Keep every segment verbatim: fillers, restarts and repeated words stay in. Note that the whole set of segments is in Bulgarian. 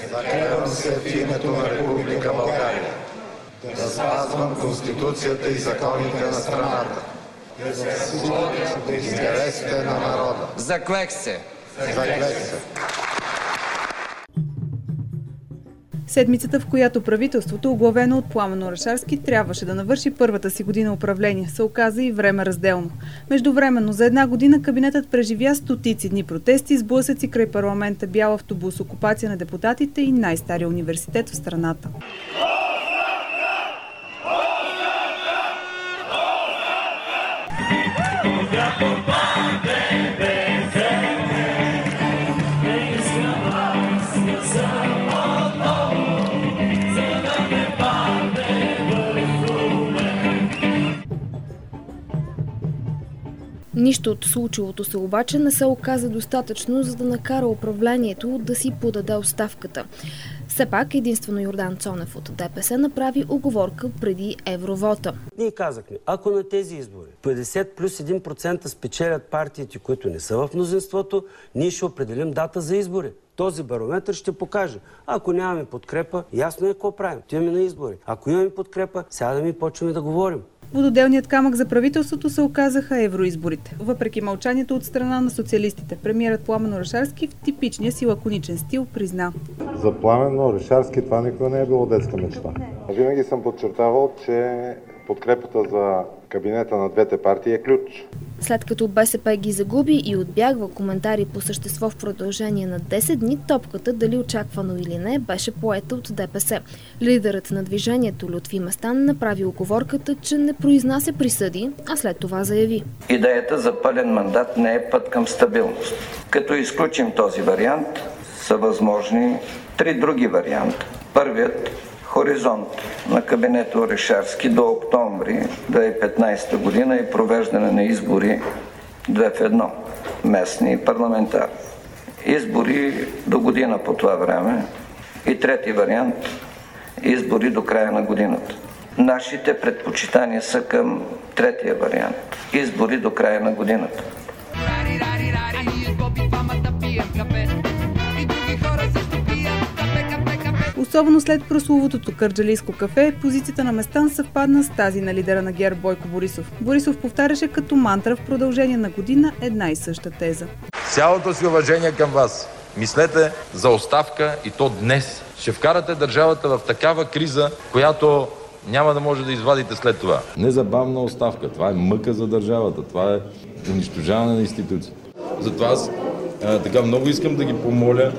Заклевам се в името на Република България да спазвам Конституцията и законите на страната, да се водя в интересите на народа. Заклех се. Заклех се. Седмицата, в която правителството, оглавено от Пламен Орешарски, трябваше да навърши първата си година управление, се оказа и време разделно. Междувременно, за една година кабинетът преживя стотици дни протести, сблъсъци край парламента, бял автобус, окупация на депутатите и най-стария университет в страната. Нищо от случилото се обаче не се оказа достатъчно, за да накара управлението да си подаде оставката. Все пак единствено Йордан Цонев от ДПС направи уговорка преди евровота. Ние казахме, ако на тези избори петдесет плюс един процент спечелят партиите, които не са в мнозинството, ние ще определим дата за избори. Този барометр ще покаже. Ако нямаме подкрепа, ясно е какво правим. Отиваме на избори. Ако имаме подкрепа, сядаме и почваме да говорим. Вододелният камък за правителството се оказаха евроизборите. Въпреки мълчанието от страна на социалистите, премиерът Пламен Орешарски в типичния си лаконичен стил призна: За Пламен Орешарски това никога не е било детска мечта. Винаги съм подчертавал, че подкрепата за кабинета на двете партии е ключ. След като БСП ги загуби и отбягва коментари по същество в продължение на десет дни, топката, дали очаквано или не, беше поета от ДПС. Лидерът на движението Лютви Местан направи уговорката, че не произнася присъди, а след това заяви: Идеята за пълен мандат не е път към стабилност. Като изключим този вариант, са възможни три други варианта. Първият – хоризонт на кабинета Орешарски до октомври две хиляди и петнадесета година и провеждане на избори две в едно, местни и парламентарни. Избори до година по това време. И трети вариант – избори до края на годината. Нашите предпочитания са към третия вариант – избори до края на годината. Особено след прословутото кърджалийско кафе, позицията на Местан съвпадна с тази на лидера на ГЕРБ Бойко Борисов. Борисов повтаряше като мантра в продължение на година една и съща теза. Цялото си уважение към вас. Мислете за оставка и то днес. Ще вкарате държавата в такава криза, която няма да може да извадите след това. Незабавна оставка. Това е мъка за държавата. Това е унищожаване на институции. Затова аз а, така много искам да ги помоля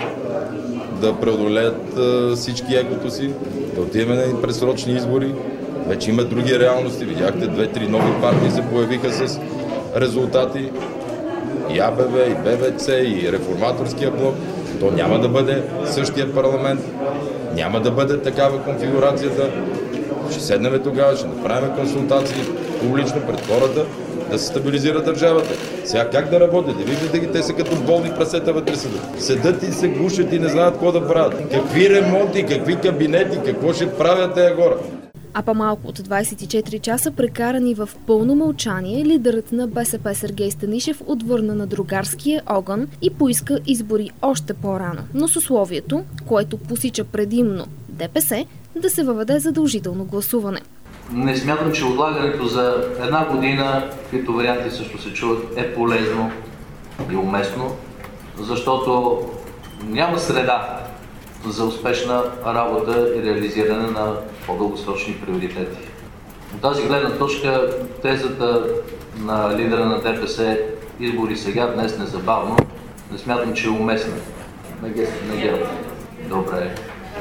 да преодолеят а, всички егото си, да отидем на предсрочни избори. Вече има други реалности. Видяхте, две-три нови партии се появиха с резултати. И АБВ, и БВЦ, и Реформаторския блок. То няма да бъде същия парламент. Няма да бъде такава конфигурацията. Ще седнем тогава, ще направим консултации публично пред хората, да се стабилизира държавата. Сега как да работят? Виждате ги, те са като болни прасета вътре седат. Седат и се гушат и не знаят какво да правят. Какви ремонти, какви кабинети, какво ще правят тези хора? А по-малко от двадесет и четири часа, прекарани в пълно мълчание, лидерът на БСП Сергей Станишев отвърна на другарския огън и поиска избори още по-рано, но с условието, което посича предимно ДПС, да се въведе задължително гласуване. Не смятам, че отлагането за една година, които варианти също се чуват, е полезно и уместно, защото няма среда за успешна работа и реализиране на по-дългосрочни приоритети. От тази гледна точка тезата на лидера на ДПС избори сега, днес, незабавно, не смятам, че е уместна. На ГЕРБ. Добре.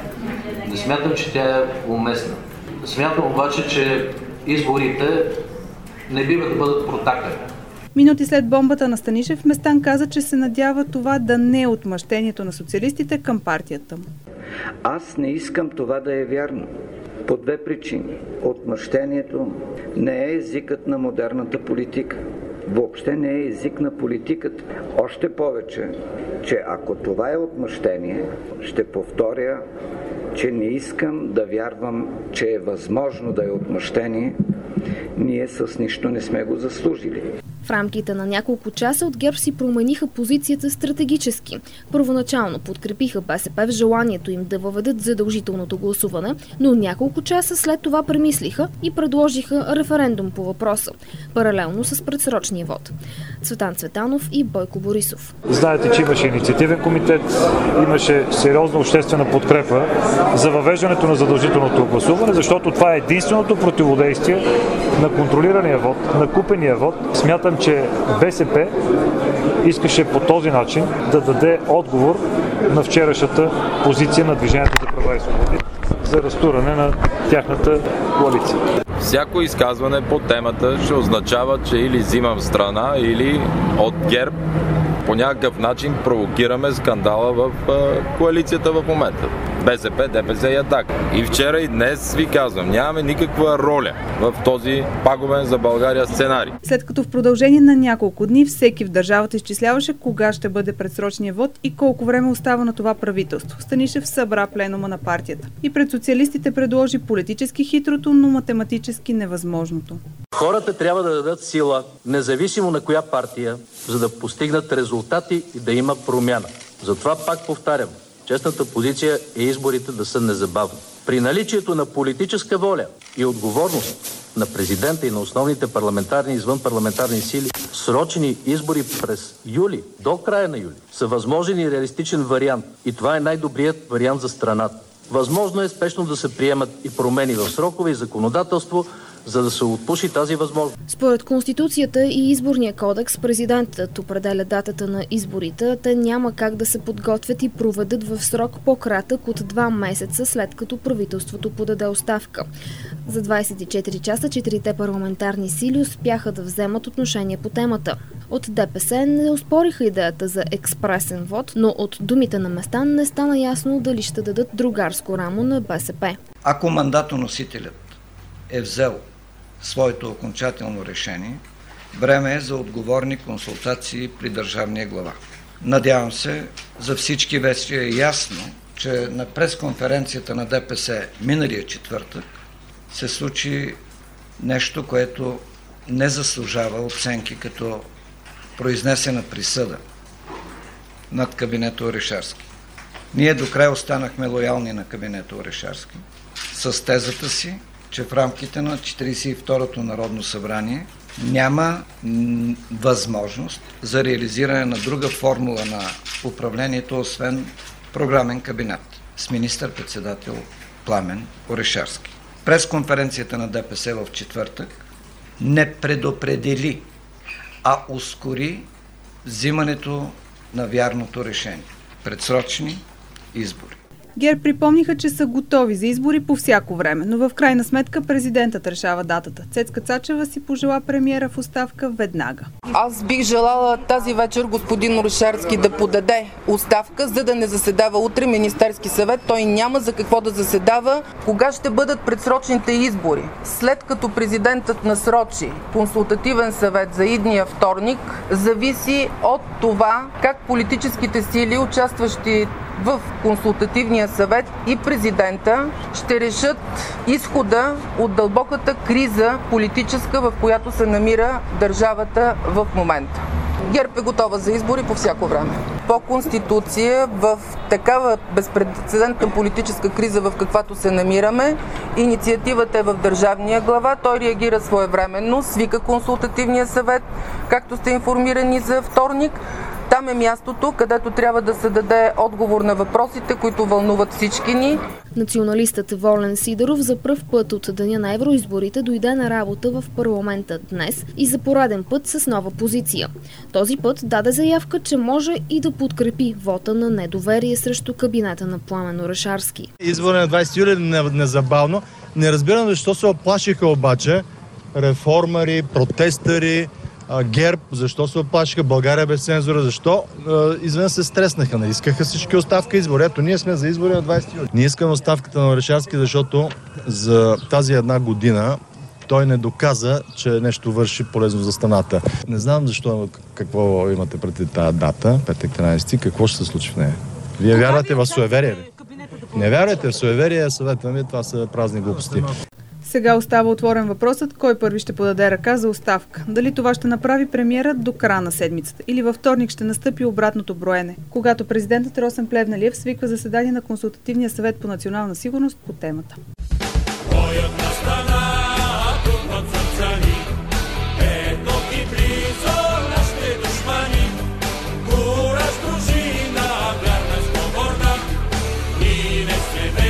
Не смятам, че тя е уместна. Смятам обаче, че изборите не бива да бъдат протакани. Минути след бомбата на Станишев, Местан каза, че се надява това да не е отмъщението на социалистите към партията му. Аз не искам това да е вярно. По две причини. Отмъщението не е езикът на модерната политика. Въобще не е език на политиката. Още повече, че ако това е отмъщение, ще повторя, че не искам да вярвам, че е възможно да е отмъщение. Ние с нищо не сме го заслужили. В рамките на няколко часа от ГЕРБ си промениха позицията стратегически. Първоначално подкрепиха БСП в желанието им да въведат задължителното гласуване, но няколко часа след това премислиха и предложиха референдум по въпроса, паралелно с предсрочния вод. Цветан Цветанов и Бойко Борисов. Знаете, че имаше инициативен комитет, имаше сериозна обществена подкрепа за въвеждането на задължителното гласуване, защото това е единственото противодействие на контролирания вод, на купения вод. Смятам, че БСП искаше по този начин да даде отговор на вчерашната позиция на Движението за права и свободи за разтуране на тяхната коалиция. Всяко изказване по темата ще означава, че или взимам страна, или от ГЕРБ по някакъв начин провокираме скандала в коалицията в момента. БСП, ДПС и Атака. И вчера и днес ви казвам, нямаме никаква роля в този пагубен за България сценарий. След като в продължение на няколко дни всеки в държавата изчисляваше кога ще бъде предсрочния вод и колко време остава на това правителство, Станишев събра пленума на партията. И пред социалистите предложи политически хитрото, но математически невъзможното. Хората трябва да дадат сила, независимо на коя партия, за да постигнат резултати и да има промяна. Затова пак повтарям, честната позиция е изборите да са незабавни. При наличието на политическа воля и отговорност на президента и на основните парламентарни и извънпарламентарни сили, срочни избори през юли, до края на юли, са възможен и реалистичен вариант. И това е най-добрият вариант за страната. Възможно е спешно да се приемат и промени в срокове и законодателство, за да се отпуши тази възможност. Според Конституцията и Изборния кодекс, президентът определя датата на изборите. Те няма как да се подготвят и проведат в срок по-кратък от два месеца след като правителството подаде оставка. За двадесет и четири часа четирите парламентарни сили успяха да вземат отношение по темата. От ДПС не оспориха идеята за експресен вод, но от думите на Местан не стана ясно дали ще дадат другарско рамо на БСП. Ако мандатоносителят е взел своето окончателно решение, време е за отговорни консултации при държавния глава. Надявам се, за всички вече е ясно, че на пресконференцията на ДПС миналия четвъртък се случи нещо, което не заслужава оценки като произнесена присъда над кабинета Орешарски. Ние до край останахме лоялни на кабинета Орешарски с тезата си, че в рамките на четиридесет и второто Народно събрание няма възможност за реализиране на друга формула на управлението, освен програмен кабинет с министър-председател Пламен Орешарски. Пресконференцията на ДПС в четвъртък не предопредели, а ускори взимането на вярното решение – предсрочни избори. ГЕРБ припомниха, че са готови за избори по всяко време, но в крайна сметка президентът решава датата. Цецка Цачева си пожела премиера в оставка веднага. Аз бих желала тази вечер господин Орешарски да подаде оставка, за да не заседава утре Министерски съвет. Той няма за какво да заседава. Кога ще бъдат предсрочните избори? След като президентът насрочи консултативен съвет за идния вторник, зависи от това как политическите сили, участващи в консултативния съвет и президента, ще решат изхода от дълбоката криза политическа, в която се намира държавата в момента. ГЕРБ е готова за избори по всяко време. По Конституция, в такава безпрецедентна политическа криза, в каквато се намираме, инициативата е в държавния глава. Той реагира своевременно, свика консултативния съвет, както сте информирани за вторник. Там е мястото, където трябва да се даде отговор на въпросите, които вълнуват всички ни. Националистът Волен Сидеров за пръв път от деня на евроизборите дойде на работа в парламента днес и за пореден път с нова позиция. Този път даде заявка, че може и да подкрепи вота на недоверие срещу кабинета на Пламен Орешарски. Изборът на двадесети юли е незабавно. Не разбирам защо се оплашиха обаче реформари, протестъри, ГЕРБ, защо се оплашиха, България без цензура, защо извън се стреснаха, не искаха всички оставка избори. Ето, ние сме за избори на двадесети юли. Ние искаме оставката на Орешарски, защото за тази една година той не доказа, че нещо върши полезно за страната. Не знам защо, какво имате преди тази дата, петък тринадесети, какво ще се случи в нея. Вие вярвате в суеверие ли? Не вярвате в суеверие, съветвам ви, това са празни глупости. Сега остава отворен въпросът кой първи ще подаде ръка за оставка. Дали това ще направи премиерът до края на седмицата или във вторник ще настъпи обратното броене, когато президентът Росен Плевнелиев свиква заседание на Консултативния съвет по национална сигурност по темата. Кураж, дружина, вярна, свободна и не се